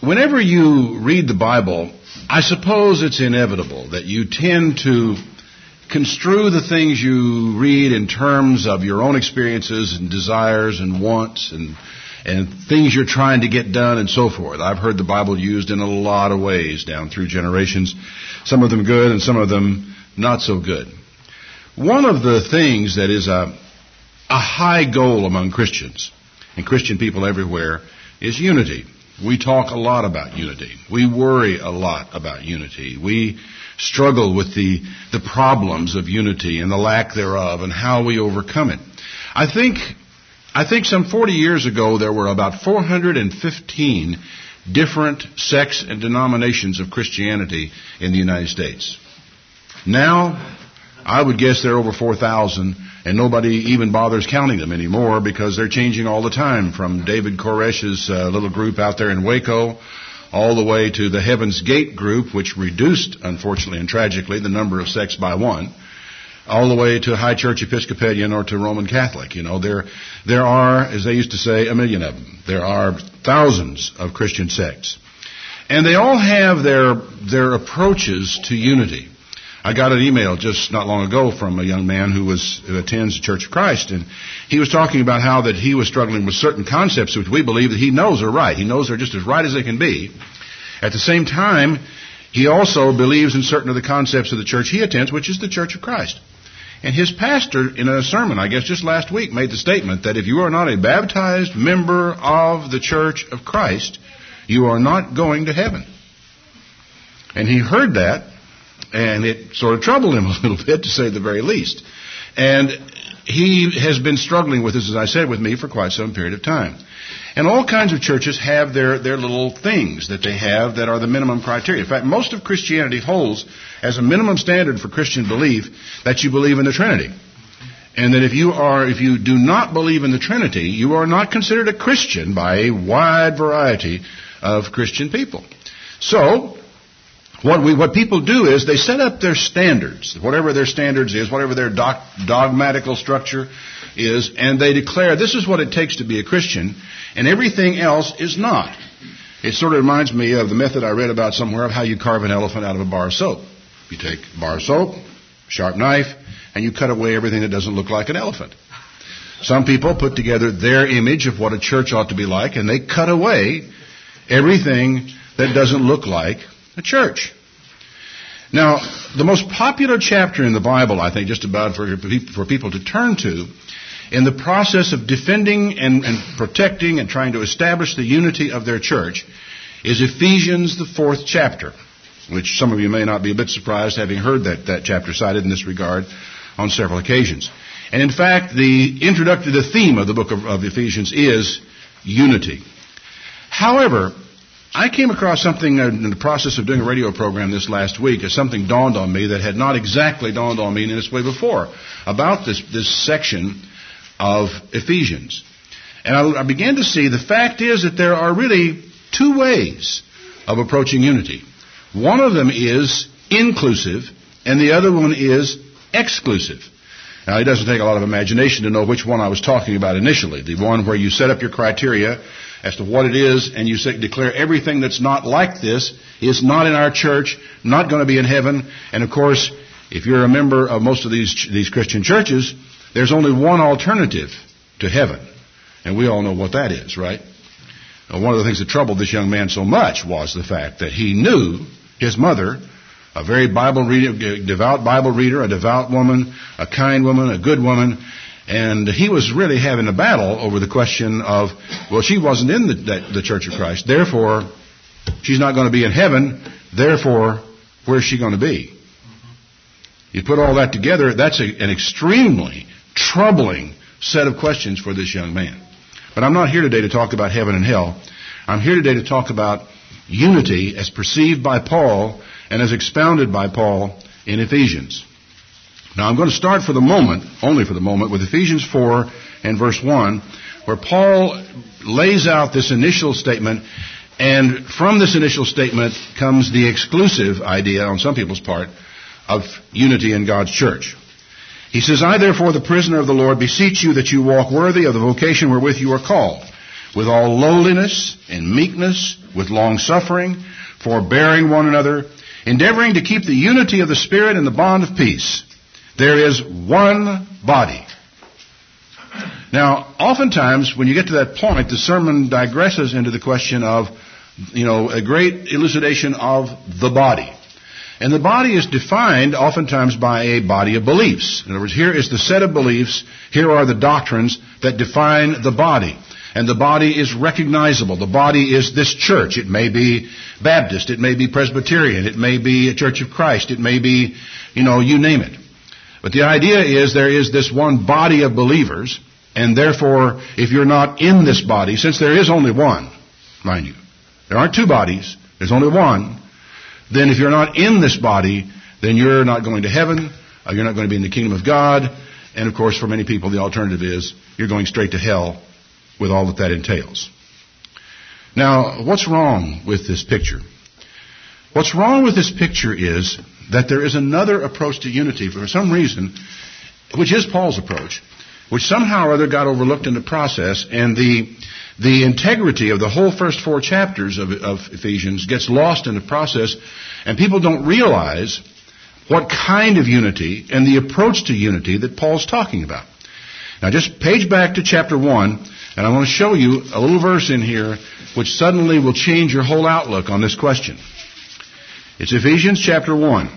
whenever you read the Bible, I suppose it's inevitable that you tend to construe the things you read in terms of your own experiences and desires and wants and things you're trying to get done and so forth. I've heard the Bible used in a lot of ways down through generations, some of them good and some of them not so good. One of the things that is a high goal among Christians and Christian people everywhere is unity. We talk a lot about unity. We worry a lot about unity. We struggle with the problems of unity and the lack thereof and how we overcome it. I think some 40 years ago there were about 415 different sects and denominations of Christianity in the United States. Now, I would guess there are over 4,000, and nobody even bothers counting them anymore because they're changing all the time, from David Koresh's little group out there in Waco all the way to the Heaven's Gate group, which reduced, unfortunately and tragically, the number of sects by one, all the way to High Church Episcopalian or to Roman Catholic. You know, there are, as they used to say, a million of them. There are thousands of Christian sects. And they all have their approaches to unity. I got an email just not long ago from a young man who attends the Church of Christ, and he was talking about how that he was struggling with certain concepts which we believe that he knows are right. He knows they're just as right as they can be. At the same time, he also believes in certain of the concepts of the church he attends, which is the Church of Christ. And his pastor, in a sermon, I guess just last week, made the statement that if you are not a baptized member of the Church of Christ, you are not going to heaven. And he heard that, and it sort of troubled him a little bit, to say the very least. And he has been struggling with this, as I said, with me for quite some period of time. And all kinds of churches have their little things that they have that are the minimum criteria. In fact, most of Christianity holds as a minimum standard for Christian belief that you believe in the Trinity. And that if you do not believe in the Trinity, you are not considered a Christian by a wide variety of Christian people. So, what people do is they set up their standards, whatever their standards is, whatever their dogmatical structure is, and they declare this is what it takes to be a Christian, and everything else is not. It sort of reminds me of the method I read about somewhere of how you carve an elephant out of a bar of soap. You take a bar of soap, sharp knife, and you cut away everything that doesn't look like an elephant. Some people put together their image of what a church ought to be like, and they cut away everything that doesn't look like a church. Now, the most popular chapter in the Bible, I think, just about for people to turn to, in the process of defending and protecting and trying to establish the unity of their church, is Ephesians, the 4th chapter, which some of you may not be a bit surprised having heard that chapter cited in this regard on several occasions. And in fact, the theme of the book of Ephesians is unity. However, I came across something in the process of doing a radio program this last week, as something dawned on me that had not exactly dawned on me in this way before, about this section of Ephesians. And I began to see the fact is that there are really two ways of approaching unity. One of them is inclusive, and the other one is exclusive. Now, it doesn't take a lot of imagination to know which one I was talking about initially. The one where you set up your criteria as to what it is, and you declare everything that's not like this is not in our church, not going to be in heaven. And of course, if you're a member of most of these Christian churches, there's only one alternative to heaven. And we all know what that is, right? One of the things that troubled this young man so much was the fact that he knew his mother, a very devout Bible reader, a devout woman, a kind woman, a good woman, and he was really having a battle over the question of, well, she wasn't in the Church of Christ, therefore she's not going to be in heaven, therefore where's she going to be? You put all that together, that's an extremely troubling set of questions for this young man. But I'm not here today to talk about heaven and hell. I'm here today to talk about unity as perceived by Paul and as expounded by Paul in Ephesians. Now I'm going to start for the moment, only for the moment, with Ephesians 4 and verse 1, where Paul lays out this initial statement, and from this initial statement comes the exclusive idea on some people's part of unity in God's church. He says, I therefore, the prisoner of the Lord, beseech you that you walk worthy of the vocation wherewith you are called, with all lowliness and meekness, with long-suffering, forbearing one another, endeavoring to keep the unity of the Spirit in the bond of peace. There is one body. Now, oftentimes, when you get to that point, the sermon digresses into the question of, a great elucidation of the body. And the body is defined oftentimes by a body of beliefs. In other words, here is the set of beliefs, here are the doctrines that define the body. And the body is recognizable. The body is this church. It may be Baptist, it may be Presbyterian, it may be a Church of Christ, it may be, you name it. But the idea is there is this one body of believers, and therefore, if you're not in this body, since there is only one, mind you, there aren't two bodies, there's only one, then if you're not in this body, then you're not going to heaven, you're not going to be in the kingdom of God, and of course for many people the alternative is you're going straight to hell with all that entails. Now, what's wrong with this picture? What's wrong with this picture is that there is another approach to unity for some reason, which is Paul's approach, which somehow or other got overlooked in the process, and the integrity of the whole first 4 chapters of Ephesians gets lost in the process, and people don't realize what kind of unity and the approach to unity that Paul's talking about. Now just page back to chapter 1, and I want to show you a little verse in here which suddenly will change your whole outlook on this question. It's Ephesians chapter 1.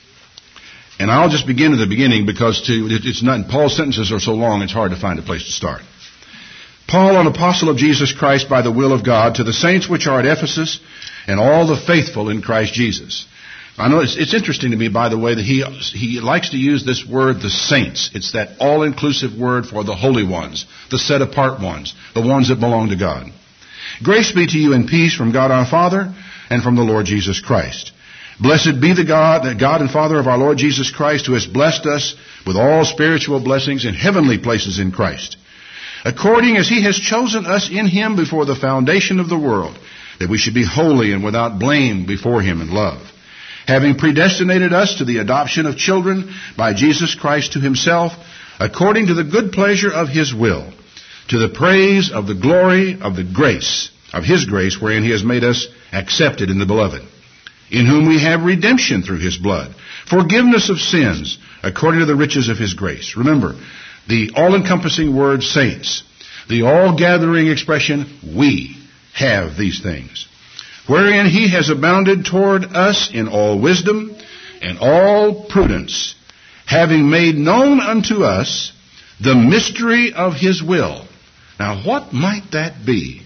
And I'll just begin at the beginning because Paul's sentences are so long it's hard to find a place to start. Paul, an apostle of Jesus Christ by the will of God, to the saints which are at Ephesus and all the faithful in Christ Jesus. I know it's interesting to me, by the way, that he likes to use this word, the saints. It's that all-inclusive word for the holy ones, the set-apart ones, the ones that belong to God. Grace be to you and peace from God our Father and from the Lord Jesus Christ. Blessed be the God and Father of our Lord Jesus Christ, who has blessed us with all spiritual blessings in heavenly places in Christ, according as he has chosen us in him before the foundation of the world, that we should be holy and without blame before him in love, having predestinated us to the adoption of children by Jesus Christ to himself, according to the good pleasure of his will, to the praise of the glory of the grace, of his grace, wherein he has made us accepted in the beloved, in whom we have redemption through his blood, forgiveness of sins, according to the riches of his grace. Remember, the all-encompassing word saints, the all-gathering expression, we have these things, wherein he has abounded toward us in all wisdom and all prudence, having made known unto us the mystery of his will. Now, what might that be?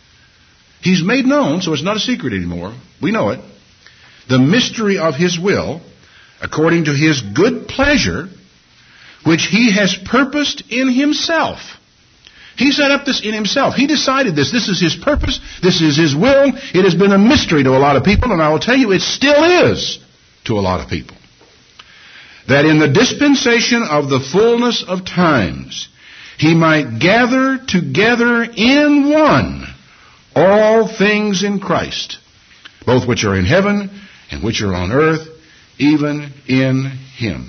He's made known, so it's not a secret anymore. We know it. The mystery of his will, according to his good pleasure, which he has purposed in himself. He set up this in himself. He decided this. This is his purpose. This is his will. It has been a mystery to a lot of people, and I will tell you it still is to a lot of people. That in the dispensation of the fullness of times, he might gather together in one all things in Christ, both which are in heaven and which are on earth, even in him.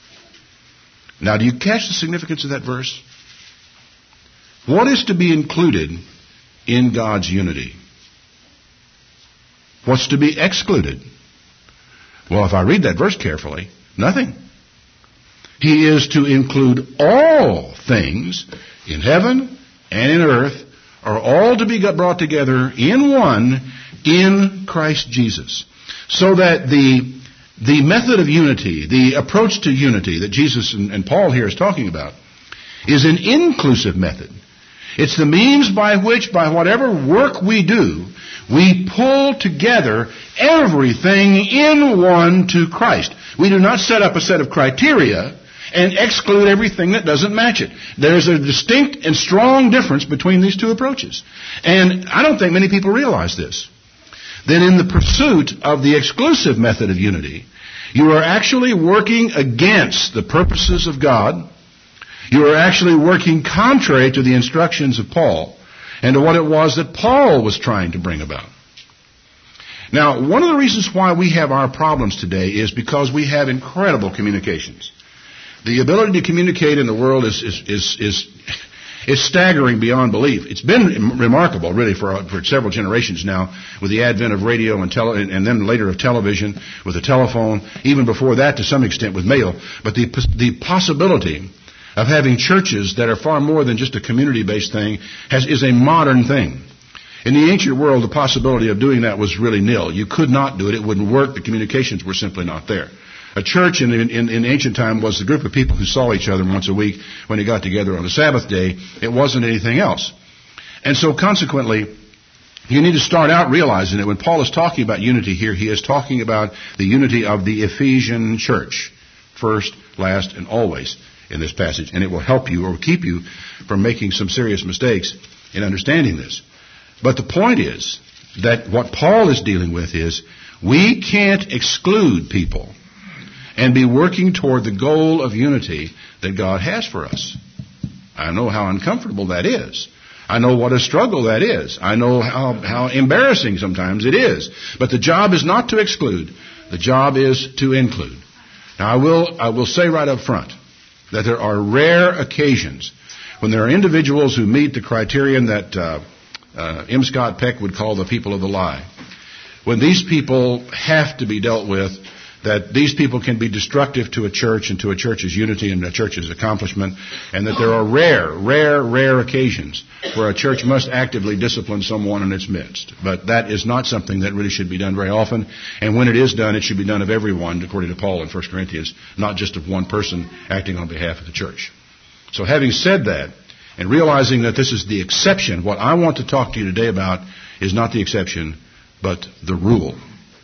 Now, do you catch the significance of that verse? What is to be included in God's unity? What's to be excluded? Well, if I read that verse carefully, nothing. He is to include all things in heaven and in earth are all to be brought together in one in Christ Jesus. So that the method of unity, the approach to unity that Jesus and Paul here is talking about, is an inclusive method. It's the means by which, by whatever work we do, we pull together everything in one to Christ. We do not set up a set of criteria and exclude everything that doesn't match it. There's a distinct and strong difference between these two approaches. And I don't think many people realize this. That in the pursuit of the exclusive method of unity, you are actually working against the purposes of God. You are actually working contrary to the instructions of Paul and to what it was that Paul was trying to bring about. Now, one of the reasons why we have our problems today is because we have incredible communications. The ability to communicate in the world is It's staggering beyond belief. It's been remarkable, really, for several generations now, with the advent of radio and then later of television, with the telephone, even before that to some extent with mail. But the possibility of having churches that are far more than just a community-based thing is a modern thing. In the ancient world, the possibility of doing that was really nil. You could not do it. It wouldn't work. The communications were simply not there. A church in ancient time was a group of people who saw each other once a week when they got together on a Sabbath day. It wasn't anything else. And so consequently, you need to start out realizing that when Paul is talking about unity here, he is talking about the unity of the Ephesian church. First, last, and always in this passage. And it will help you or keep you from making some serious mistakes in understanding this. But the point is that what Paul is dealing with is we can't exclude people and be working toward the goal of unity that God has for us. I know how uncomfortable that is. I know what a struggle that is. I know how embarrassing sometimes it is. But the job is not to exclude. The job is to include. Now I will say right up front that there are rare occasions when there are individuals who meet the criterion that M. Scott Peck would call the people of the lie. When these people have to be dealt with, that these people can be destructive to a church and to a church's unity and a church's accomplishment, and that there are rare occasions where a church must actively discipline someone in its midst. But that is not something that really should be done very often, and when it is done, it should be done of everyone, according to Paul in 1 Corinthians, not just of one person acting on behalf of the church. So having said that, and realizing that this is the exception, what I want to talk to you today about is not the exception, but the rule.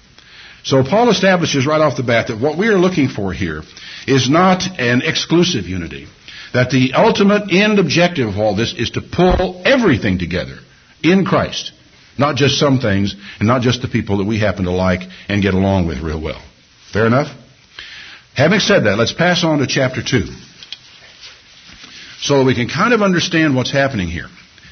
So Paul establishes right off the bat that what we are looking for here is not an exclusive unity. That the ultimate end objective of all this is to pull everything together in Christ. Not just some things, and not just the people that we happen to like and get along with real well. Fair enough? Having said that, let's pass on to chapter 2. So that we can kind of understand what's happening here.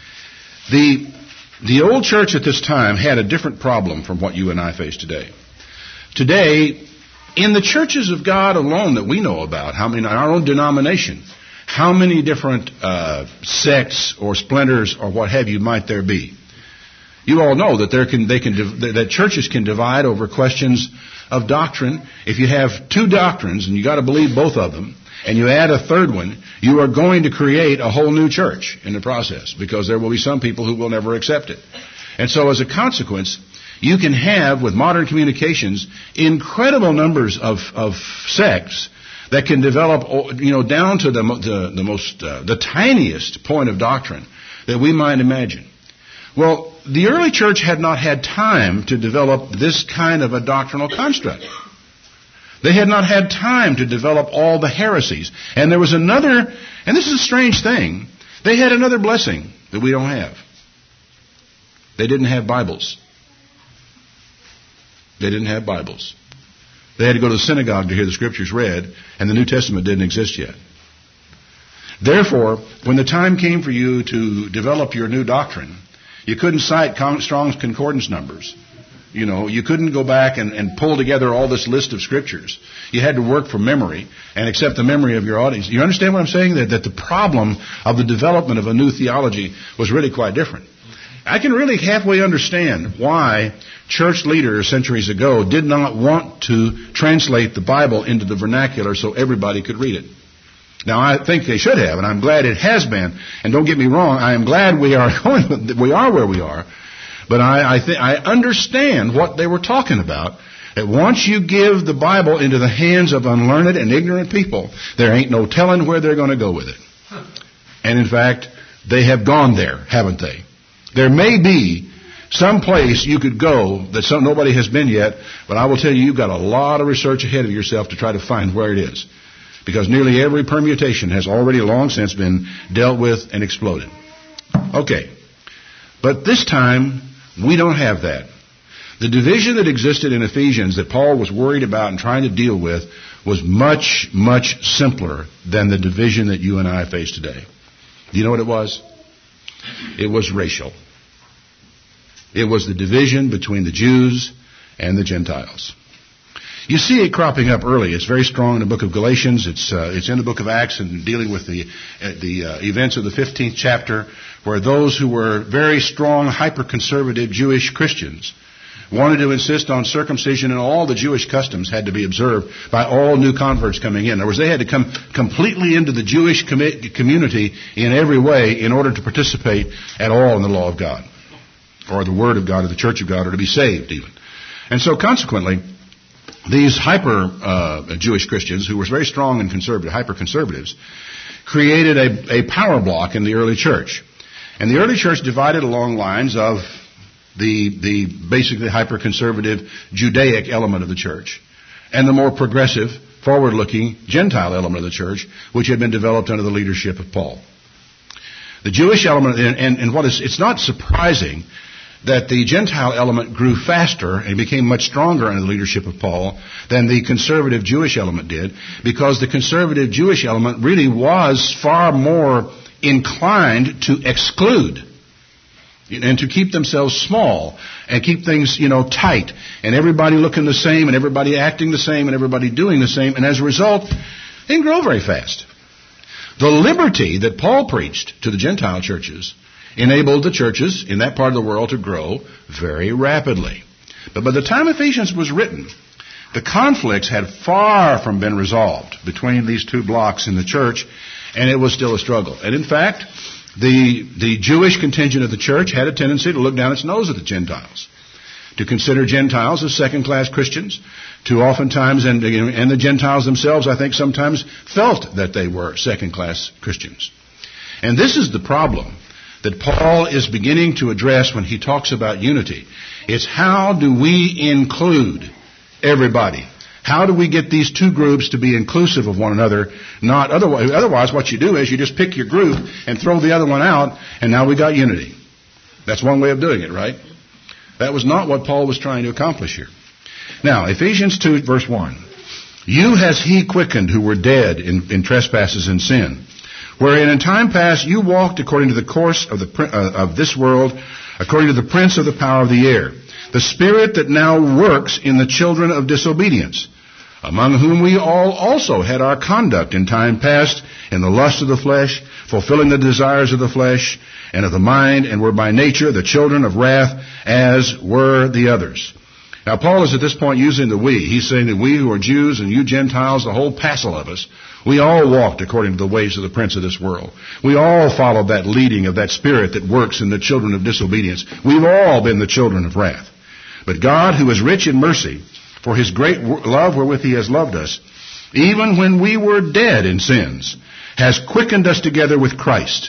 The old church at this time had a different problem from what you and I face today. Today, in the churches of God alone that we know about, how many in our own denomination, how many different sects or splinters or what have you might there be? You all know that that churches can divide over questions of doctrine. If you have two doctrines and you got to believe both of them, and you add a third one, you are going to create a whole new church in the process, because there will be some people who will never accept it. And so as a consequence, you can have, with modern communications, incredible numbers of sects that can develop, down to the tiniest point of doctrine that we might imagine. Well, the early church had not had time to develop this kind of a doctrinal construct. They had not had time to develop all the heresies. And there was another, and this is a strange thing, they had another blessing that we don't have. They didn't have Bibles. They didn't have Bibles. They had to go to the synagogue to hear the Scriptures read, and the New Testament didn't exist yet. Therefore, when the time came for you to develop your new doctrine, you couldn't cite Strong's Concordance numbers. You couldn't go back and pull together all this list of Scriptures. You had to work from memory and accept the memory of your audience. You understand what I'm saying? That the problem of the development of a new theology was really quite different. I can really halfway understand why church leaders centuries ago did not want to translate the Bible into the vernacular so everybody could read it. Now, I think they should have, and I'm glad it has been. And don't get me wrong, I am glad we are where we are. But I understand what they were talking about. That once you give the Bible into the hands of unlearned and ignorant people, there ain't no telling where they're going to go with it. And in fact, they have gone there, haven't they? There may be some place you could go that nobody has been yet, but I will tell you, you've got a lot of research ahead of yourself to try to find where it is. Because nearly every permutation has already long since been dealt with and exploded. Okay. But this time, we don't have that. The division that existed in Ephesians that Paul was worried about and trying to deal with was much, much simpler than the division that you and I face today. Do you know what it was? It was racial. It was the division between the Jews and the Gentiles. You see it cropping up early. It's very strong in the book of Galatians. It's in the book of Acts and dealing with the events of the 15th chapter, where those who were very strong, hyper-conservative Jewish Christians wanted to insist on circumcision, and all the Jewish customs had to be observed by all new converts coming in. In other words, they had to come completely into the Jewish community in every way in order to participate at all in the law of God, or the Word of God, or the Church of God, or to be saved even. And so consequently, these Jewish Christians, who were very strong and conservative, hyper-conservatives, created a power block in the early church. And the early church divided along lines of the basically hyper-conservative Judaic element of the church and the more progressive, forward-looking Gentile element of the church, which had been developed under the leadership of Paul. The Jewish element, it's not surprising that the Gentile element grew faster and became much stronger under the leadership of Paul than the conservative Jewish element did, because the conservative Jewish element really was far more inclined to exclude and to keep themselves small and keep things, tight, and everybody looking the same and everybody acting the same and everybody doing the same, and as a result, they didn't grow very fast. The liberty that Paul preached to the Gentile churches enabled the churches in that part of the world to grow very rapidly. But by the time Ephesians was written, the conflicts had far from been resolved between these two blocks in the church, and it was still a struggle. And in fact, the Jewish contingent of the church had a tendency to look down its nose at the Gentiles, to consider Gentiles as second-class Christians, to oftentimes, and the Gentiles themselves, I think, sometimes felt that they were second-class Christians. And this is the problem that Paul is beginning to address when he talks about unity. It's how do we include everybody? How do we get these two groups to be inclusive of one another? Not otherwise, what you do is you just pick your group and throw the other one out, and now we got unity. That's one way of doing it, right? That was not what Paul was trying to accomplish here. Now, Ephesians 2, verse 1. You has he quickened who were dead in trespasses and sin, wherein in time past you walked according to the course of this world, according to the prince of the power of the air, the spirit that now works in the children of disobedience, among whom we all also had our conduct in time past in the lust of the flesh, fulfilling the desires of the flesh and of the mind, and were by nature the children of wrath, as were the others. Now, Paul is at this point using the we. He's saying that we who are Jews and you Gentiles, the whole passel of us, we all walked according to the ways of the prince of this world. We all followed that leading of that spirit that works in the children of disobedience. We've all been the children of wrath. But God, who is rich in mercy, for his great love wherewith he has loved us, even when we were dead in sins, has quickened us together with Christ.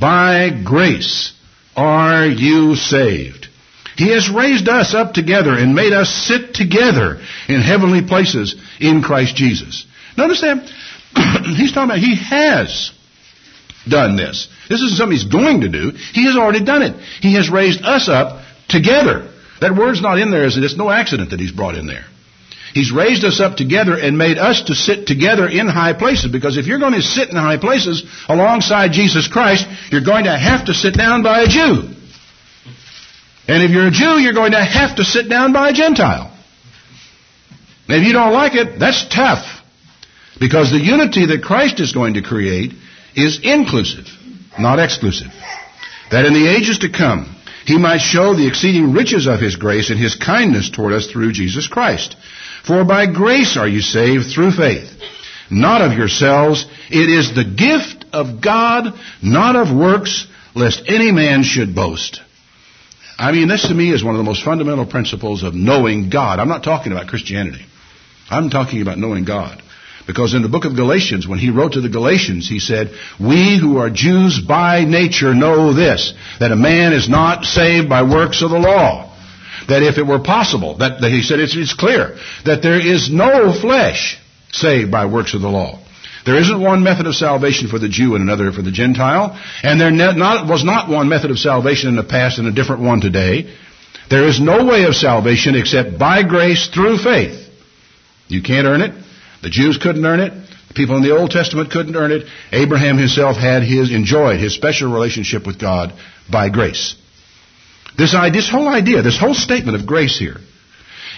By grace are you saved. He has raised us up together and made us sit together in heavenly places in Christ Jesus. Notice that he's talking about he has done this. This isn't something he's going to do. He has already done it. He has raised us up together. That word's not in there. It's no accident that he's brought in there. He's raised us up together and made us to sit together in high places. Because if you're going to sit in high places alongside Jesus Christ, you're going to have to sit down by a Jew. And if you're a Jew, you're going to have to sit down by a Gentile. And if you don't like it, that's tough. Because the unity that Christ is going to create is inclusive, not exclusive. That in the ages to come, he might show the exceeding riches of his grace and his kindness toward us through Jesus Christ. For by grace are you saved through faith, not of yourselves. It is the gift of God, not of works, lest any man should boast. I mean, this to me is one of the most fundamental principles of knowing God. I'm not talking about Christianity. I'm talking about knowing God. Because in the book of Galatians, when he wrote to the Galatians, he said, we who are Jews by nature know this, that a man is not saved by works of the law. That if it were possible, that he said it's clear, that there is no flesh saved by works of the law. There isn't one method of salvation for the Jew and another for the Gentile, and there was not one method of salvation in the past and a different one today. There is no way of salvation except by grace through faith. You can't earn it. The Jews couldn't earn it. The people in the Old Testament couldn't earn it. Abraham himself enjoyed his special relationship with God by grace. This whole statement of grace here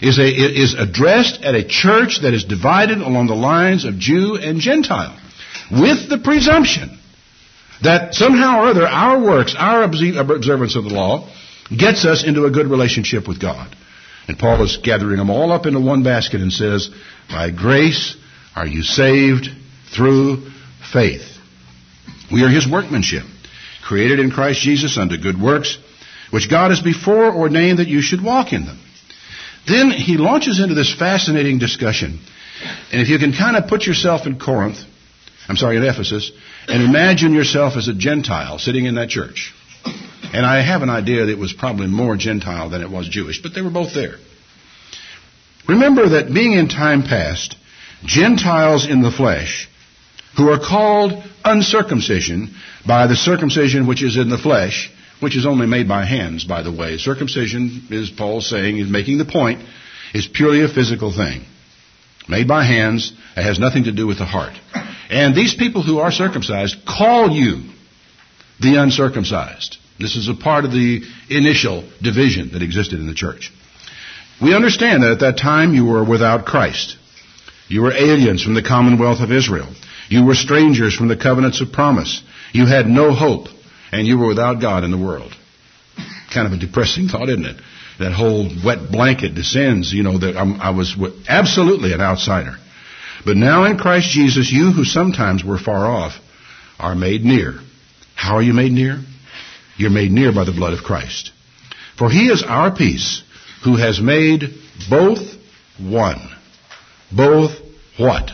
is addressed at a church that is divided along the lines of Jew and Gentile, with the presumption that somehow or other our works, our observance of the law, gets us into a good relationship with God. And Paul is gathering them all up into one basket and says, by grace are you saved through faith. We are his workmanship, created in Christ Jesus unto good works, which God has before ordained that you should walk in them. Then he launches into this fascinating discussion. And if you can kind of put yourself in in Ephesus, and imagine yourself as a Gentile sitting in that church. And I have an idea that it was probably more Gentile than it was Jewish, but they were both there. Remember that being in time past, Gentiles in the flesh, who are called uncircumcision by the circumcision which is in the flesh, which is only made by hands, by the way. Circumcision, is Paul saying, is making the point, is purely a physical thing. Made by hands, it has nothing to do with the heart. And these people who are circumcised call you the uncircumcised. This is a part of the initial division that existed in the church. We understand that at that time you were without Christ. You were aliens from the commonwealth of Israel. You were strangers from the covenants of promise. You had no hope, and you were without God in the world. Kind of a depressing thought, isn't it? That whole wet blanket descends, that I was absolutely an outsider. But now in Christ Jesus, you who sometimes were far off are made near. How are you made near? You're made near by the blood of Christ. For he is our peace, who has made both one. Both what?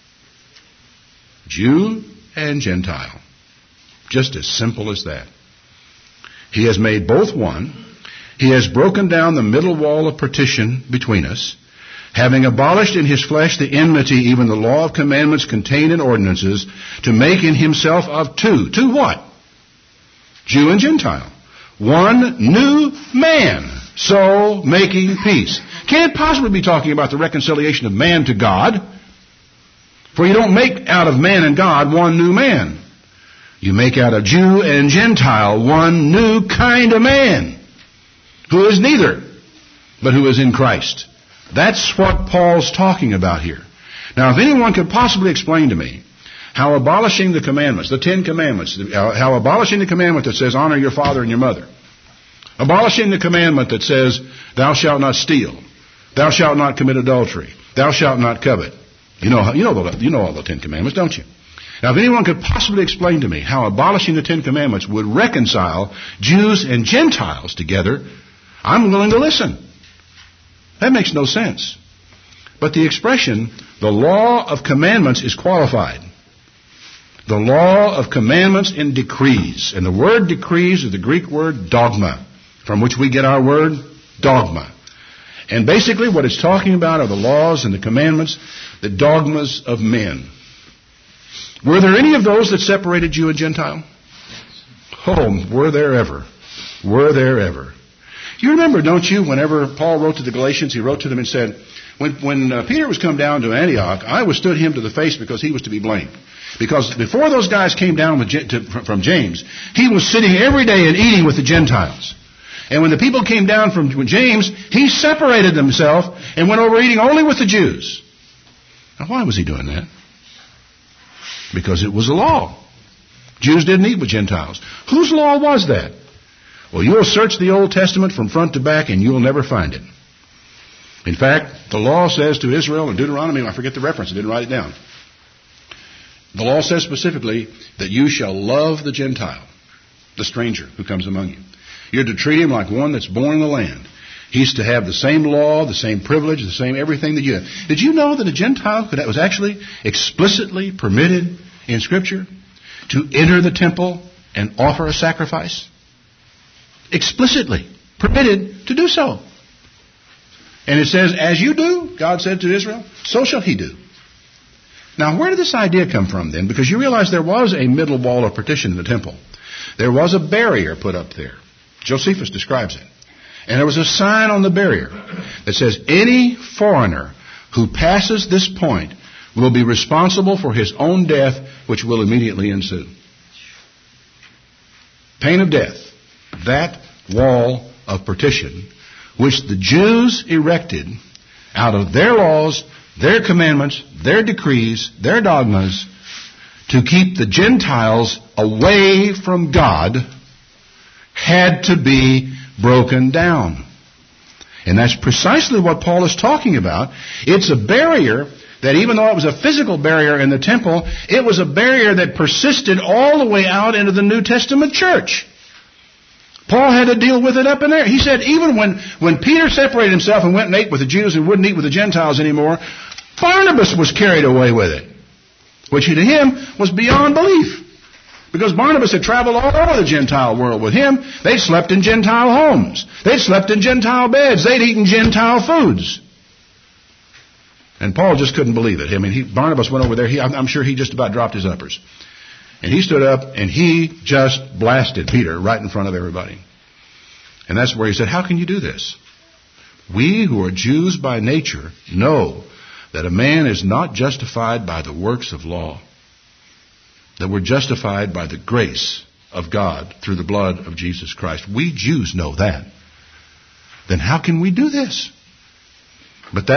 Jew and Gentile. Just as simple as that. He has made both one. He has broken down the middle wall of partition between us, having abolished in his flesh the enmity, even the law of commandments contained in ordinances, to make in himself of two. Two what? Jew and Gentile. One new man, so making peace. Can't possibly be talking about the reconciliation of man to God, for you don't make out of man and God one new man. You make out of Jew and Gentile one new kind of man, who is neither, but who is in Christ. That's what Paul's talking about here. Now, if anyone could possibly explain to me how abolishing the commandments, the 10 commandments, how abolishing the commandment that says honor your father and your mother, abolishing the commandment that says thou shalt not steal, thou shalt not commit adultery, thou shalt not covet. You know all the 10 commandments, don't you? Now, if anyone could possibly explain to me how abolishing the 10 commandments would reconcile Jews and Gentiles together, I'm willing to listen. That makes no sense. But the expression, the law of commandments, is qualified. The law of commandments and decrees. And the word decrees is the Greek word dogma, from which we get our word dogma. And basically what it's talking about are the laws and the commandments, the dogmas of men. Were there any of those that separated Jew and Gentile? Oh, were there ever? Were there ever? You remember, don't you, whenever Paul wrote to the Galatians, he wrote to them and said, when Peter was come down to Antioch, I withstood him to the face because he was to be blamed. Because before those guys came down from James, he was sitting every day and eating with the Gentiles. And when the people came down from James, he separated himself and went over eating only with the Jews. Now, why was he doing that? Because it was a law. Jews didn't eat with Gentiles. Whose law was that? Well, you'll search the Old Testament from front to back and you'll never find it. In fact, the law says to Israel in Deuteronomy, I forget the reference, I didn't write it down. The law says specifically that you shall love the Gentile, the stranger who comes among you. You're to treat him like one that's born in the land. He's to have the same law, the same privilege, the same everything that you have. Did you know that a Gentile was actually explicitly permitted in Scripture to enter the temple and offer a sacrifice? Explicitly permitted to do so. And it says, as you do, God said to Israel, so shall he do. Now, where did this idea come from then? Because you realize there was a middle wall of partition in the temple. There was a barrier put up there. Josephus describes it. And there was a sign on the barrier that says, any foreigner who passes this point will be responsible for his own death, which will immediately ensue. Pain of death. That wall of partition, which the Jews erected out of their laws, their commandments, their decrees, their dogmas, to keep the Gentiles away from God had to be broken down. And that's precisely what Paul is talking about. It's a barrier that, even though it was a physical barrier in the temple, it was a barrier that persisted all the way out into the New Testament church. Paul had to deal with it up in there. He said even when Peter separated himself and went and ate with the Jews and wouldn't eat with the Gentiles anymore, Barnabas was carried away with it, which to him was beyond belief. Because Barnabas had traveled all over the Gentile world with him. They'd slept in Gentile homes. They'd slept in Gentile beds. They'd eaten Gentile foods. And Paul just couldn't believe it. I mean, Barnabas went over there. I'm sure he just about dropped his uppers. And he stood up and he just blasted Peter right in front of everybody. And that's where he said, how can you do this? We who are Jews by nature know that a man is not justified by the works of law, that we're justified by the grace of God through the blood of Jesus Christ. We Jews know that. Then how can we do this? But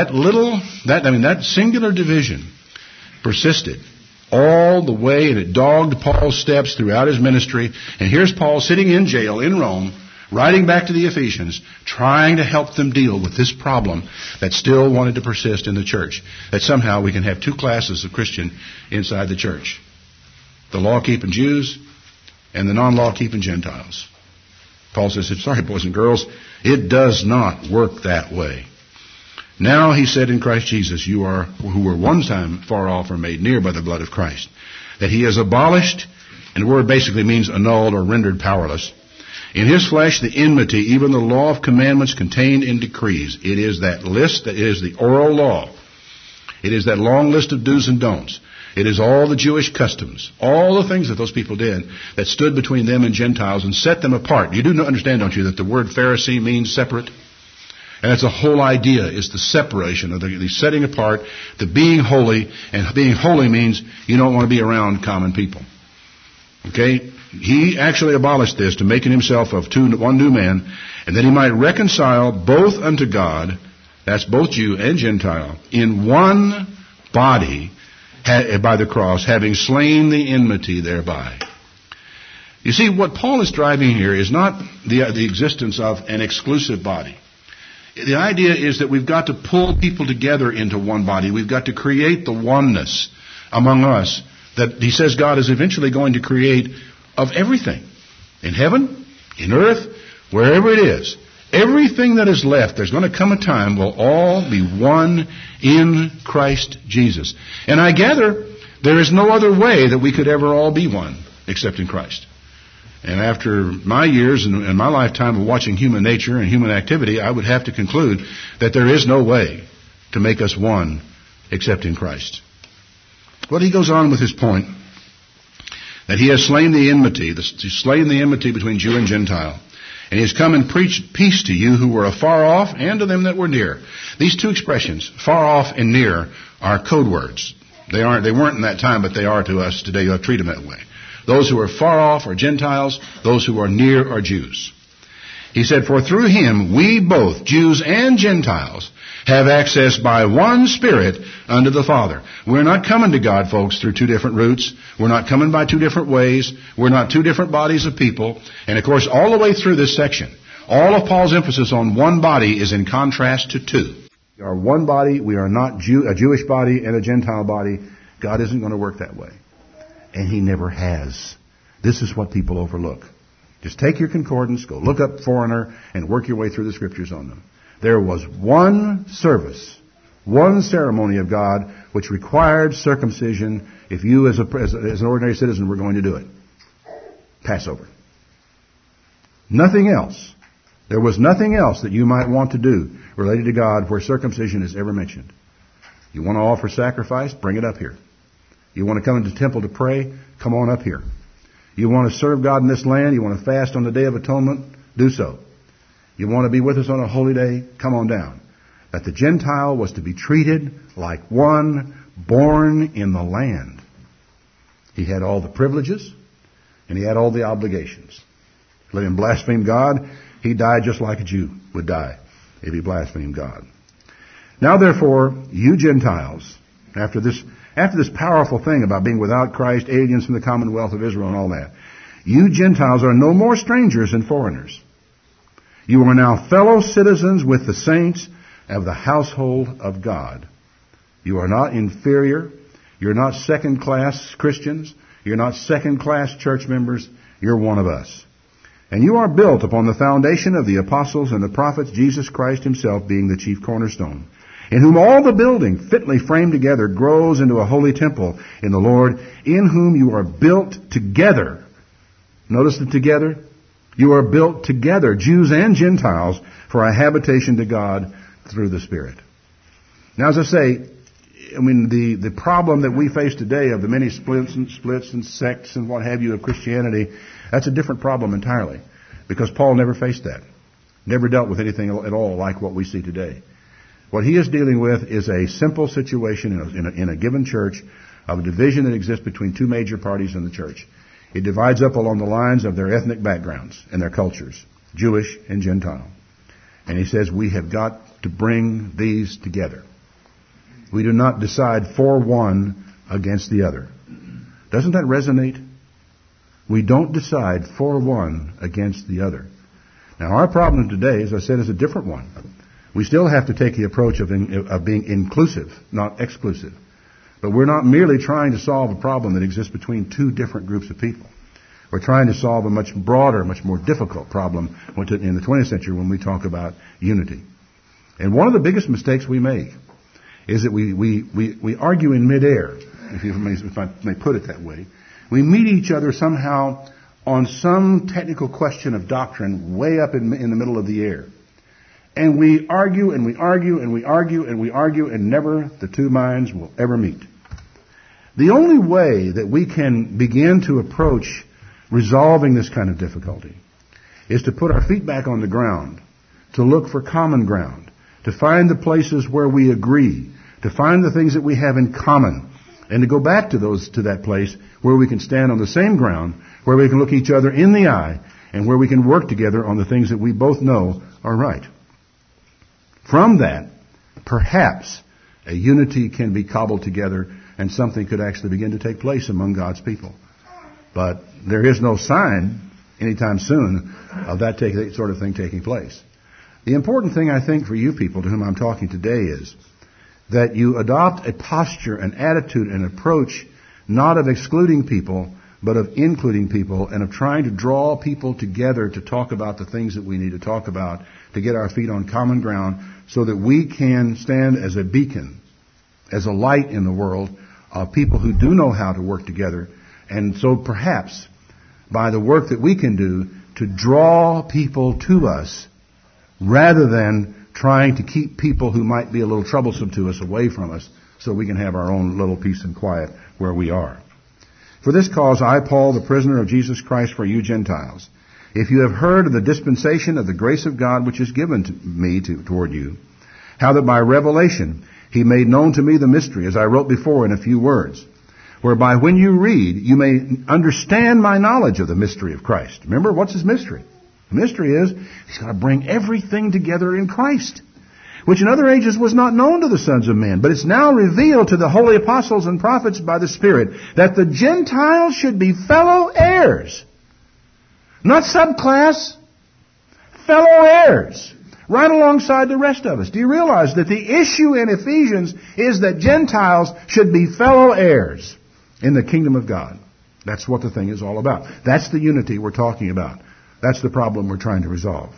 that singular division persisted all the way, and it dogged Paul's steps throughout his ministry. And here's Paul sitting in jail in Rome, writing back to the Ephesians, trying to help them deal with this problem that still wanted to persist in the church. That somehow we can have two classes of Christian inside the church. The law-keeping Jews and the non-law-keeping Gentiles. Paul says, sorry, boys and girls, it does not work that way. Now, he said in Christ Jesus, you are, who were one time far off, are made near by the blood of Christ. That he has abolished, and the word basically means annulled or rendered powerless, in his flesh the enmity, even the law of commandments contained in decrees. It is that list, that is the oral law. It is that long list of do's and don'ts. It is all the Jewish customs, all the things that those people did that stood between them and Gentiles and set them apart. You do understand, don't you, that the word Pharisee means separate? And that's the whole idea, is the separation, of the setting apart, the being holy. And being holy means you don't want to be around common people. Okay? He actually abolished this to making himself of one new man, and that he might reconcile both unto God, that's both Jew and Gentile, in one body by the cross, having slain the enmity thereby. You see, what Paul is driving here is not the existence of an exclusive body. The idea is that we've got to pull people together into one body. We've got to create the oneness among us that he says God is eventually going to create of everything. In heaven, in earth, wherever it is. Everything that is left, there's going to come a time will all be one in Christ Jesus. And I gather there is no other way that we could ever all be one except in Christ. And after my years and my lifetime of watching human nature and human activity, I would have to conclude that there is no way to make us one except in Christ. Well, he goes on with his point that he has slain the enmity between Jew and Gentile. And he has come and preached peace to you who were afar off and to them that were near. These two expressions, far off and near, are code words. They weren't in that time, but they are to us today. You have to treat them that way. Those who are far off are Gentiles. Those who are near are Jews. He said, for through him we both, Jews and Gentiles, have access by one Spirit unto the Father. We're not coming to God, folks, through two different routes. We're not coming by two different ways. We're not two different bodies of people. And of course, all the way through this section, all of Paul's emphasis on one body is in contrast to two. We are one body. We are not a Jewish body and a Gentile body. God isn't going to work that way. And he never has. This is what people overlook. Just take your concordance, go look up foreigner, and work your way through the scriptures on them. There was one service, one ceremony of God, which required circumcision if you as an ordinary citizen were going to do it. Passover. Nothing else. There was nothing else that you might want to do related to God where circumcision is ever mentioned. You want to offer sacrifice? Bring it up here. You want to come into the temple to pray? Come on up here. You want to serve God in this land? You want to fast on the Day of Atonement? Do so. You want to be with us on a holy day? Come on down. That the Gentile was to be treated like one born in the land. He had all the privileges and he had all the obligations. Let him blaspheme God. He died just like a Jew would die if he blasphemed God. Now therefore, you Gentiles, after this powerful thing about being without Christ, aliens from the commonwealth of Israel and all that, you Gentiles are no more strangers and foreigners. You are now fellow citizens with the saints of the household of God. You are not inferior. You're not second-class Christians. You're not second-class church members. You're one of us. And you are built upon the foundation of the apostles and the prophets, Jesus Christ himself being the chief cornerstone, in whom all the building, fitly framed together, grows into a holy temple in the Lord, in whom you are built together. Notice the together. You are built together, Jews and Gentiles, for a habitation to God through the Spirit. Now, as I say, the problem that we face today of the many splits and sects and what have you of Christianity, that's a different problem entirely. Because Paul never faced that. Never dealt with anything at all like what we see today. What he is dealing with is a simple situation in a given church of a division that exists between two major parties in the church. It divides up along the lines of their ethnic backgrounds and their cultures, Jewish and Gentile. And he says we have got to bring these together. We do not decide for one against the other. Doesn't that resonate? We don't decide for one against the other. Now our problem today, as I said, is a different one. We still have to take the approach of being inclusive, not exclusive. But we're not merely trying to solve a problem that exists between two different groups of people. We're trying to solve a much broader, much more difficult problem in the 20th century when we talk about unity. And one of the biggest mistakes we make is that we argue in midair, if I may put it that way. We meet each other somehow on some technical question of doctrine way up in the middle of the air. And we argue and we argue and we argue and we argue and never the two minds will ever meet. The only way that we can begin to approach resolving this kind of difficulty is to put our feet back on the ground, to look for common ground, to find the places where we agree, to find the things that we have in common, and to go back to that place where we can stand on the same ground, where we can look each other in the eye, and where we can work together on the things that we both know are right. From that, perhaps a unity can be cobbled together and something could actually begin to take place among God's people. But there is no sign anytime soon of that sort of thing taking place. The important thing, I think, for you people to whom I'm talking today is that you adopt a posture, an attitude, an approach not of excluding people, but of including people and of trying to draw people together to talk about the things that we need to talk about, to get our feet on common ground so that we can stand as a beacon, as a light in the world of people who do know how to work together. And so perhaps by the work that we can do to draw people to us rather than trying to keep people who might be a little troublesome to us away from us so we can have our own little peace and quiet where we are. For this cause, I, Paul, the prisoner of Jesus Christ for you Gentiles, if you have heard of the dispensation of the grace of God which is given to me toward you, how that by revelation he made known to me the mystery, as I wrote before in a few words, whereby when you read, you may understand my knowledge of the mystery of Christ. Remember, what's his mystery? The mystery is he's going to bring everything together in Christ, which in other ages was not known to the sons of men, but it's now revealed to the holy apostles and prophets by the Spirit, that the Gentiles should be fellow heirs. Not subclass, fellow heirs, right alongside the rest of us. Do you realize that the issue in Ephesians is that Gentiles should be fellow heirs in the kingdom of God? That's what the thing is all about. That's the unity we're talking about. That's the problem we're trying to resolve.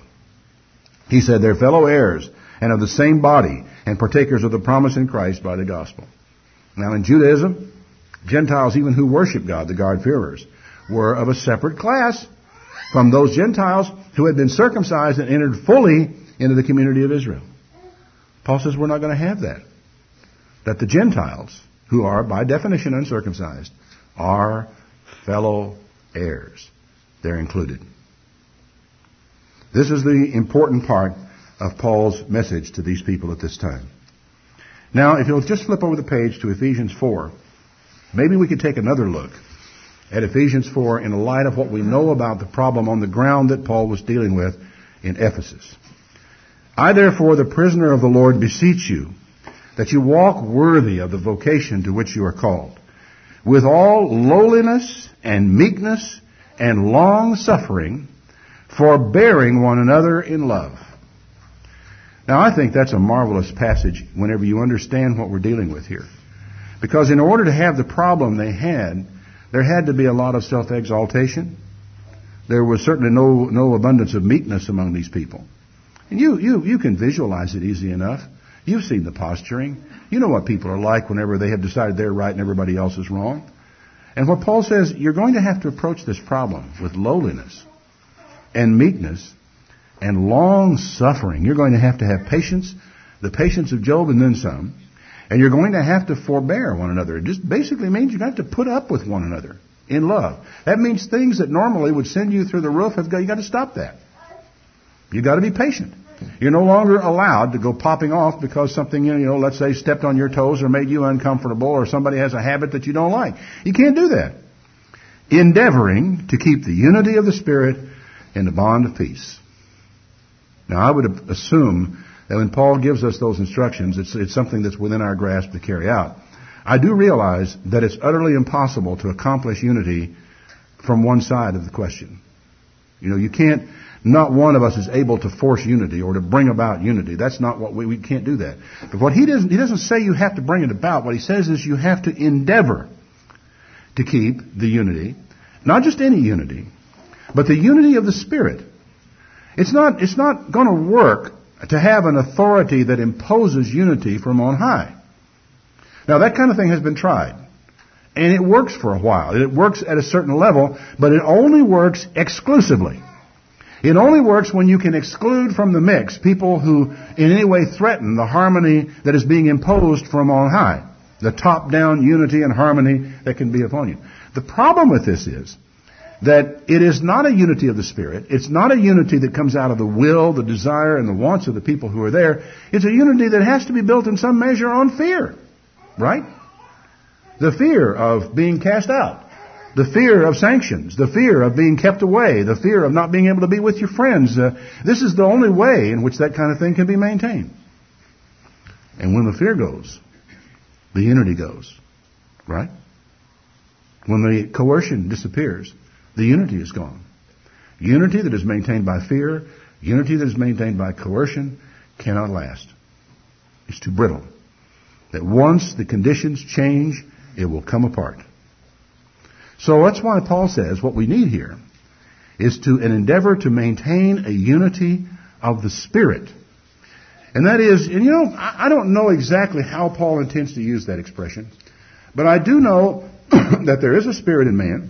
He said they're fellow heirs and of the same body and partakers of the promise in Christ by the gospel. Now in Judaism, Gentiles, even who worship God, the God-fearers, were of a separate class from those Gentiles who had been circumcised and entered fully into the community of Israel. Paul says we're not going to have that. That the Gentiles, who are by definition uncircumcised, are fellow heirs. They're included. This is the important part of Paul's message to these people at this time. Now, if you'll just flip over the page to Ephesians 4, maybe we could take another look at Ephesians 4 in the light of what we know about the problem on the ground that Paul was dealing with in Ephesus. I, therefore, the prisoner of the Lord, beseech you, that you walk worthy of the vocation to which you are called, with all lowliness and meekness and long suffering, forbearing one another in love. Now, I think that's a marvelous passage whenever you understand what we're dealing with here. Because in order to have the problem they had, there had to be a lot of self-exaltation. There was certainly no abundance of meekness among these people. And you can visualize it easy enough. You've seen the posturing. You know what people are like whenever they have decided they're right and everybody else is wrong. And what Paul says, you're going to have to approach this problem with lowliness and meekness and long suffering. You're going to have patience, the patience of Job and then some. And you're going to have to forbear one another. It just basically means you have to put up with one another in love. That means things that normally would send you through the roof, you got to stop that. You've got to be patient. You're no longer allowed to go popping off because something, let's say stepped on your toes or made you uncomfortable or somebody has a habit that you don't like. You can't do that. Endeavoring to keep the unity of the Spirit in the bond of peace. Now, I would assume that when Paul gives us those instructions, it's something that's within our grasp to carry out. I do realize that it's utterly impossible to accomplish unity from one side of the question. You can't, not one of us is able to force unity or to bring about unity. That's not what we can't do that. But what he doesn't say you have to bring it about. What he says is you have to endeavor to keep the unity, not just any unity, but the unity of the Spirit. It's not going to work to have an authority that imposes unity from on high. Now, that kind of thing has been tried. And it works for a while. It works at a certain level, but it only works exclusively. It only works when you can exclude from the mix people who in any way threaten the harmony that is being imposed from on high. The top-down unity and harmony that can be upon you. The problem with this is that it is not a unity of the Spirit. It's not a unity that comes out of the will, the desire, and the wants of the people who are there. It's a unity that has to be built in some measure on fear. Right? The fear of being cast out. The fear of sanctions. The fear of being kept away. The fear of not being able to be with your friends. This is the only way in which that kind of thing can be maintained. And when the fear goes, the unity goes. Right? When the coercion disappears, the unity is gone. Unity that is maintained by fear, unity that is maintained by coercion, cannot last. It's too brittle. That once the conditions change, it will come apart. So that's why Paul says what we need here is an endeavor to maintain a unity of the Spirit. And that is, I don't know exactly how Paul intends to use that expression, but I do know that there is a spirit in man.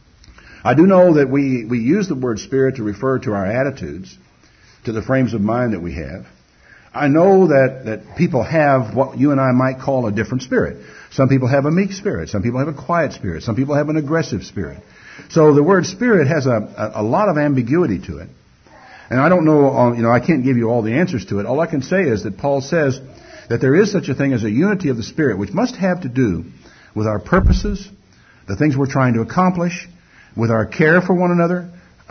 I do know that we use the word spirit to refer to our attitudes, to the frames of mind that we have. I know that people have what you and I might call a different spirit. Some people have a meek spirit. Some people have a quiet spirit. Some people have an aggressive spirit. So the word spirit has a lot of ambiguity to it. And I don't know, I can't give you all the answers to it. All I can say is that Paul says that there is such a thing as a unity of the Spirit, which must have to do with our purposes, the things we're trying to accomplish, with our care for one another,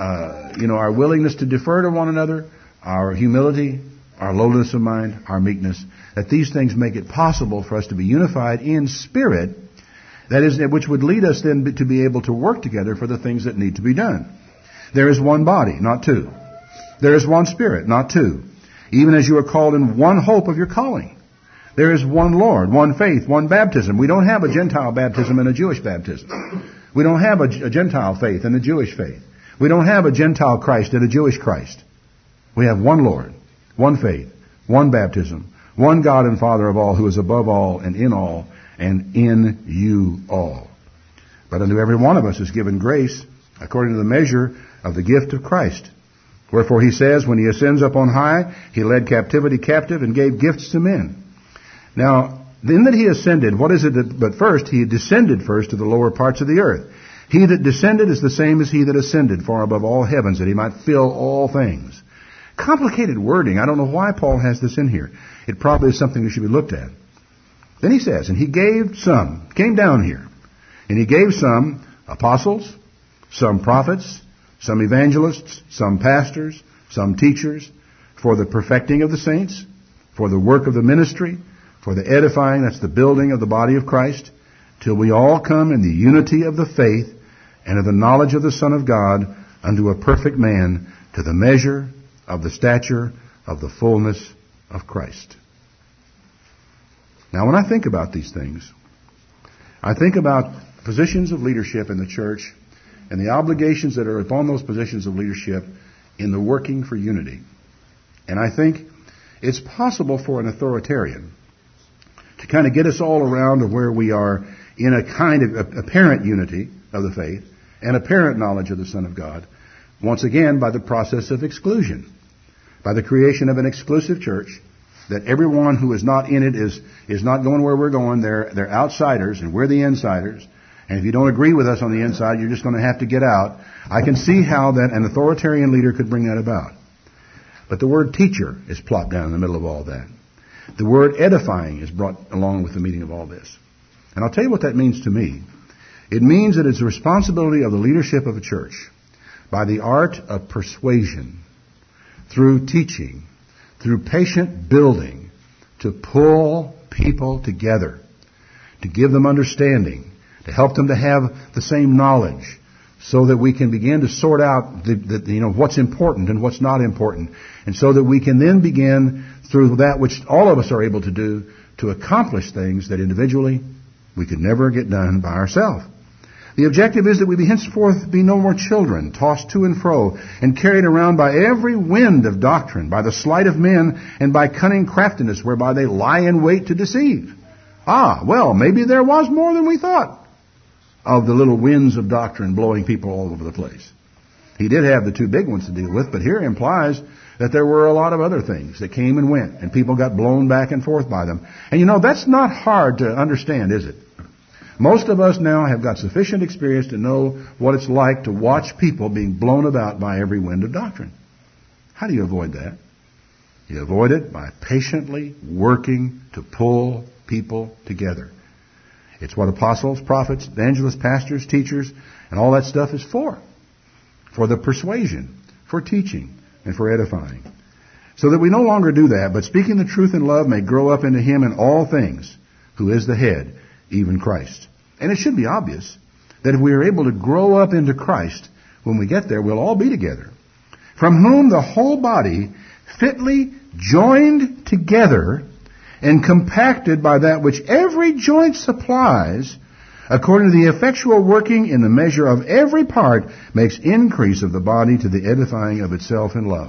our willingness to defer to one another, our humility, our lowliness of mind, our meekness, that these things make it possible for us to be unified in spirit, that is, which would lead us then to be able to work together for the things that need to be done. There is one body, not two. There is one Spirit, not two. Even as you are called in one hope of your calling. There is one Lord, one faith, one baptism. We don't have a Gentile baptism and a Jewish baptism. We don't have a Gentile faith and a Jewish faith. We don't have a Gentile Christ and a Jewish Christ. We have one Lord, one faith, one baptism, one God and Father of all, who is above all and in you all. But unto every one of us is given grace according to the measure of the gift of Christ. Wherefore he says, when he ascends up on high, he led captivity captive and gave gifts to men. Now, then that he ascended, what is it but first, he descended first to the lower parts of the earth. He that descended is the same as he that ascended far above all heavens, that he might fill all things. Complicated wording. I don't know why Paul has this in here. It probably is something that should be looked at. Then he says, and he gave some, came down here, and he gave some apostles, some prophets, some evangelists, some pastors, some teachers, for the perfecting of the saints, for the work of the ministry, for the edifying, that's the building of the body of Christ, till we all come in the unity of the faith and of the knowledge of the Son of God unto a perfect man, to the measure of the stature of the fullness of Christ. Now, when I think about these things, I think about positions of leadership in the church and the obligations that are upon those positions of leadership in the working for unity. And I think it's possible for an authoritarian to kind of get us all around to where we are in a kind of apparent unity of the faith and apparent knowledge of the Son of God, once again by the process of exclusion, by the creation of an exclusive church, that everyone who is not in it is not going where we're going. They're outsiders, and we're the insiders. And if you don't agree with us on the inside, you're just going to have to get out. I can see how that an authoritarian leader could bring that about. But the word teacher is plopped down in the middle of all that. The word edifying is brought along with the meaning of all this. And I'll tell you what that means to me. It means that it's the responsibility of the leadership of a church, by the art of persuasion, through teaching, through patient building, to pull people together, to give them understanding, to help them to have the same knowledge, so that we can begin to sort out what's important and what's not important, and so that we can then begin through that which all of us are able to do to accomplish things that individually we could never get done by ourselves. The objective is that we henceforth be no more children, tossed to and fro, and carried around by every wind of doctrine, by the sleight of men, and by cunning craftiness, whereby they lie in wait to deceive. Well, maybe there was more than we thought of the little winds of doctrine blowing people all over the place. He did have the two big ones to deal with, but here implies that there were a lot of other things that came and went, and people got blown back and forth by them. And that's not hard to understand, is it? Most of us now have got sufficient experience to know what it's like to watch people being blown about by every wind of doctrine. How do you avoid that? You avoid it by patiently working to pull people together. It's what apostles, prophets, evangelists, pastors, teachers, and all that stuff is for the persuasion, for teaching, and for edifying. So that we no longer do that, but speaking the truth in love may grow up into Him in all things, who is the head, even Christ. And it should be obvious that if we are able to grow up into Christ, when we get there, we'll all be together. From whom the whole body, fitly joined together and compacted by that which every joint supplies, according to the effectual working in the measure of every part, makes increase of the body to the edifying of itself in love.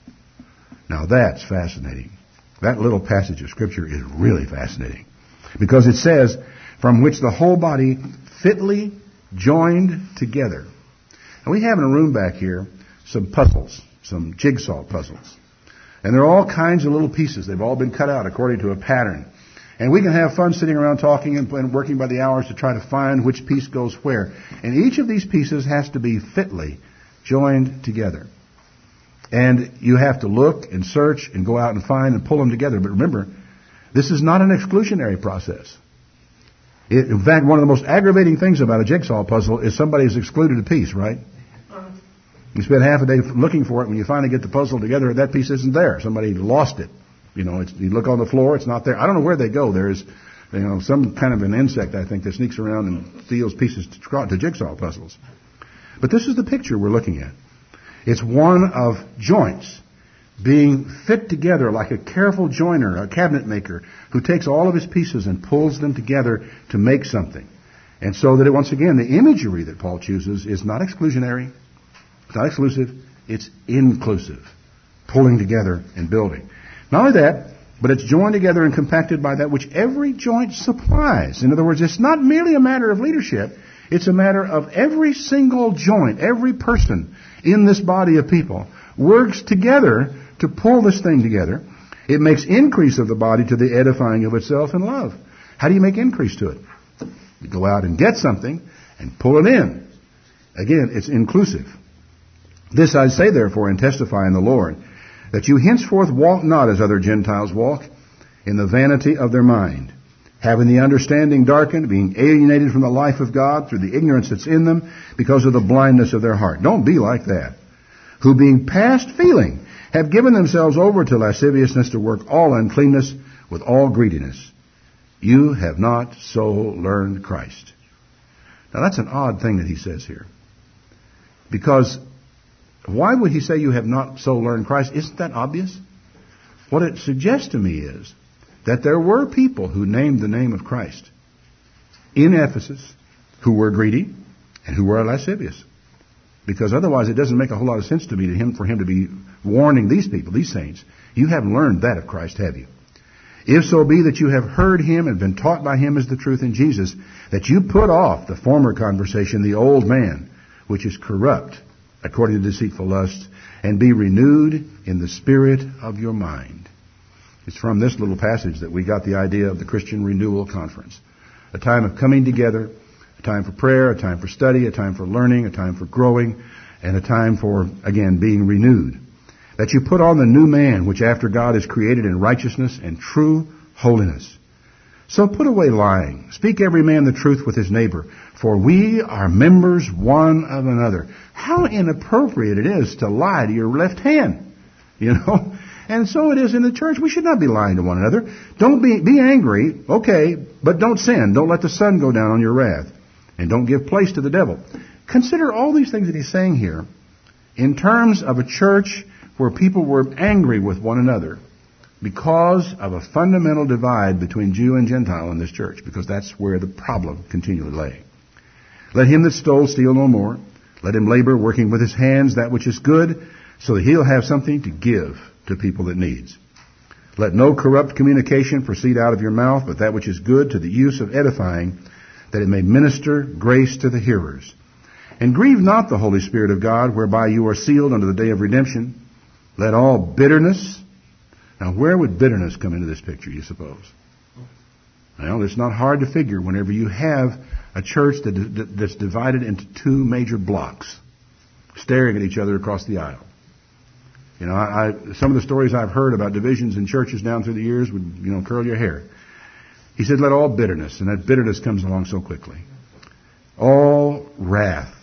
Now that's fascinating. That little passage of Scripture is really fascinating, because it says, from which the whole body fitly joined together. And we have in a room back here some puzzles, some jigsaw puzzles. And there are all kinds of little pieces. They've all been cut out according to a pattern. And we can have fun sitting around talking and working by the hours to try to find which piece goes where. And each of these pieces has to be fitly joined together. And you have to look and search and go out and find and pull them together. But remember, this is not an exclusionary process. In fact, one of the most aggravating things about a jigsaw puzzle is somebody has excluded a piece, right? You spend half a day looking for it. When you finally get the puzzle together, that piece isn't there. Somebody lost it. You look on the floor, it's not there. I don't know where they go. There's, some kind of an insect, I think, that sneaks around and steals pieces to jigsaw puzzles. But this is the picture we're looking at. It's one of joints being fit together like a careful joiner, a cabinet maker, who takes all of his pieces and pulls them together to make something. And so that, once again, the imagery that Paul chooses is not exclusionary, it's not exclusive, it's inclusive, pulling together and building. Not only that, but it's joined together and compacted by that which every joint supplies. In other words, it's not merely a matter of leadership, it's a matter of every single joint, every person in this body of people works together to pull this thing together. It makes increase of the body to the edifying of itself in love. How do you make increase to it? You go out and get something and pull it in. Again, it's inclusive. This I say, therefore, and testify in the Lord, that you henceforth walk not as other Gentiles walk, in the vanity of their mind, having the understanding darkened, being alienated from the life of God through the ignorance that's in them, because of the blindness of their heart. Don't be like that. Who being past feeling, have given themselves over to lasciviousness, to work all uncleanness with all greediness. you have not so learned Christ. Now that's an odd thing that he says here. Because why would he say you have not so learned Christ? Isn't that obvious? What it suggests to me is that there were people who named the name of Christ in Ephesus who were greedy and who were lascivious. Because otherwise it doesn't make a whole lot of sense to me for him to be warning these people, these saints. You haven't learned that of Christ, have you? If so be that you have heard him and been taught by him as the truth in Jesus, that you put off the former conversation, the old man, which is corrupt according to deceitful lusts, and be renewed in the spirit of your mind. It's from this little passage that we got the idea of the Christian Renewal Conference. A time of coming together, a time for prayer, a time for study, a time for learning, a time for growing, and a time for, again, being renewed. That you put on the new man, which after God is created in righteousness and true holiness. So put away lying. Speak every man the truth with his neighbor, for we are members one of another. How inappropriate it is to lie to your left hand, you know. And so it is in the church. We should not be lying to one another. Don't be angry, okay, but don't sin. Don't let the sun go down on your wrath. And don't give place to the devil. Consider all these things that he's saying here in terms of a church where people were angry with one another because of a fundamental divide between Jew and Gentile in this church, because that's where the problem continually lay. Let him that stole steal no more. Let him labor, working with his hands that which is good, so that he'll have something to give to people that needs. Let no corrupt communication proceed out of your mouth, but that which is good to the use of edifying, that it may minister grace to the hearers. And grieve not the Holy Spirit of God, whereby you are sealed unto the day of redemption. Let all bitterness... Now, where would bitterness come into this picture, you suppose? Well, it's not hard to figure whenever you have a church that's divided into two major blocks, staring at each other across the aisle. You know, some of the stories I've heard about divisions in churches down through the years would, curl your hair. He said, let all bitterness, and that bitterness comes along so quickly. All wrath,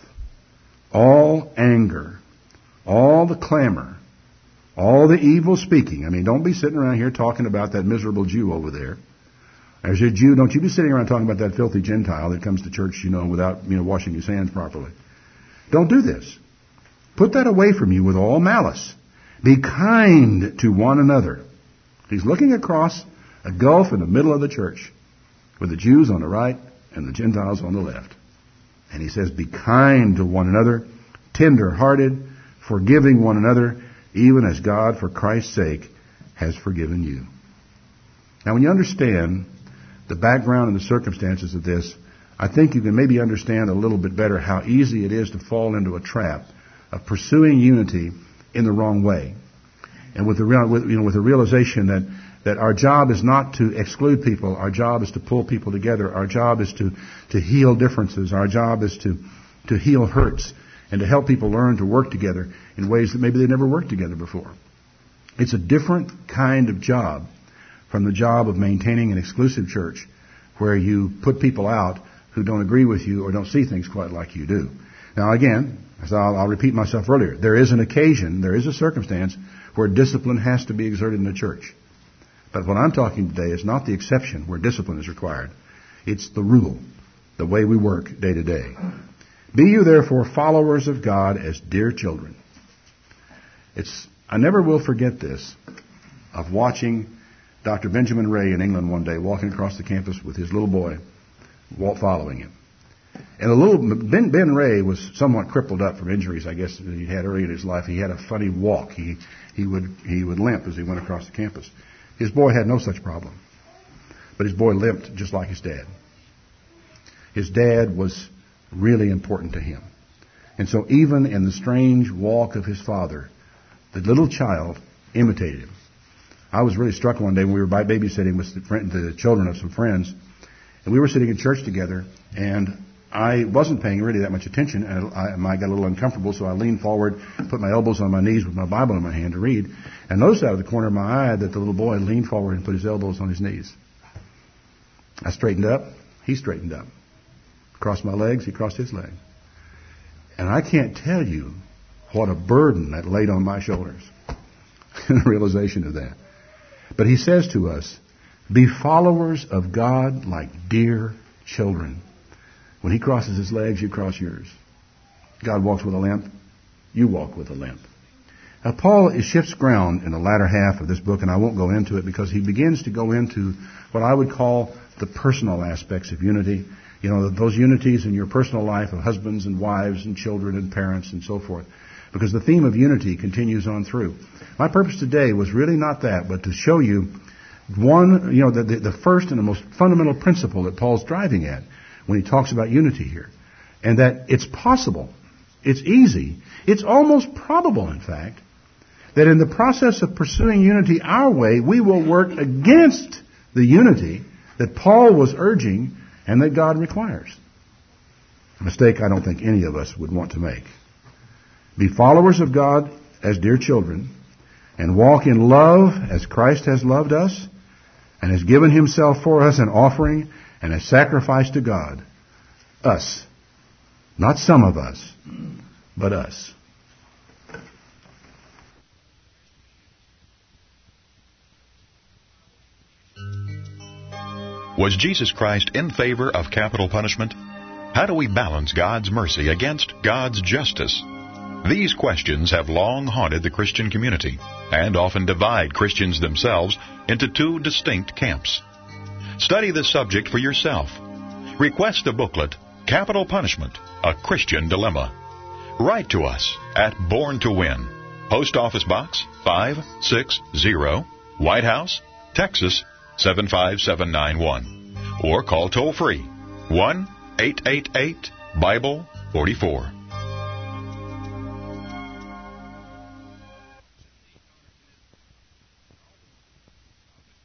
all anger, all the clamor, all the evil speaking. I mean, don't be sitting around here talking about that miserable Jew over there. As a Jew, don't you be sitting around talking about that filthy Gentile that comes to church, without, washing his hands properly. Don't do this. Put that away from you with all malice. Be kind to one another. He's looking across a gulf in the middle of the church with the Jews on the right and the Gentiles on the left. And he says, be kind to one another, tender-hearted, forgiving one another, even as God, for Christ's sake, has forgiven you. Now, when you understand the background and the circumstances of this, I think you can maybe understand a little bit better how easy it is to fall into a trap of pursuing unity in the wrong way. And with the realization that our job is not to exclude people, our job is to pull people together, our job is to heal differences, our job is to heal hurts, and to help people learn to work together in ways that maybe they never worked together before. It's a different kind of job from the job of maintaining an exclusive church where you put people out who don't agree with you or don't see things quite like you do. Now again, as I'll repeat myself earlier, there is an occasion, there is a circumstance where discipline has to be exerted in the church. But what I'm talking today is not the exception where discipline is required. It's the rule, the way we work day to day. Be you therefore followers of God as dear children. I never will forget this, of watching Dr. Benjamin Ray in England one day walking across the campus with his little boy following him. And Ben Ray was somewhat crippled up from injuries, I guess, that he'd had early in his life. He had a funny walk. He would limp as he went across the campus. His boy had no such problem. But his boy limped just like his dad. His dad was really important to him. And so even in the strange walk of his father, the little child imitated him. I was really struck one day when we were babysitting with the children of some friends, and we were sitting in church together, and I wasn't paying really that much attention, and I got a little uncomfortable, so I leaned forward, put my elbows on my knees with my Bible in my hand to read, and noticed out of the corner of my eye that the little boy leaned forward and put his elbows on his knees. I straightened up. He straightened up. Crossed my legs. He crossed his legs. And I can't tell you what a burden that laid on my shoulders in the realization of that. But he says to us, Be followers of God like dear children. When He crosses His legs, you cross yours. God walks with a limp, you walk with a limp. Now, Paul shifts ground in the latter half of this book, and I won't go into it because he begins to go into what I would call the personal aspects of unity. You know, those unities in your personal life of husbands and wives and children and parents and so forth. Because the theme of unity continues on through. My purpose today was really not that, but to show you the first and the most fundamental principle that Paul's driving at when he talks about unity here. And that it's possible, it's easy, it's almost probable, in fact, that in the process of pursuing unity our way, we will work against the unity that Paul was urging and that God requires. A mistake I don't think any of us would want to make. Be followers of God as dear children, and walk in love as Christ has loved us, and has given Himself for us an offering and a sacrifice to God. Us. Not some of us, but us. Was Jesus Christ in favor of capital punishment? How do we balance God's mercy against God's justice? These questions have long haunted the Christian community and often divide Christians themselves into two distinct camps. Study the subject for yourself. Request the booklet, Capital Punishment, A Christian Dilemma. Write to us at Born to Win, Post Office Box 560, White House, Texas 75791. Or call toll-free 1-888-BIBLE-44.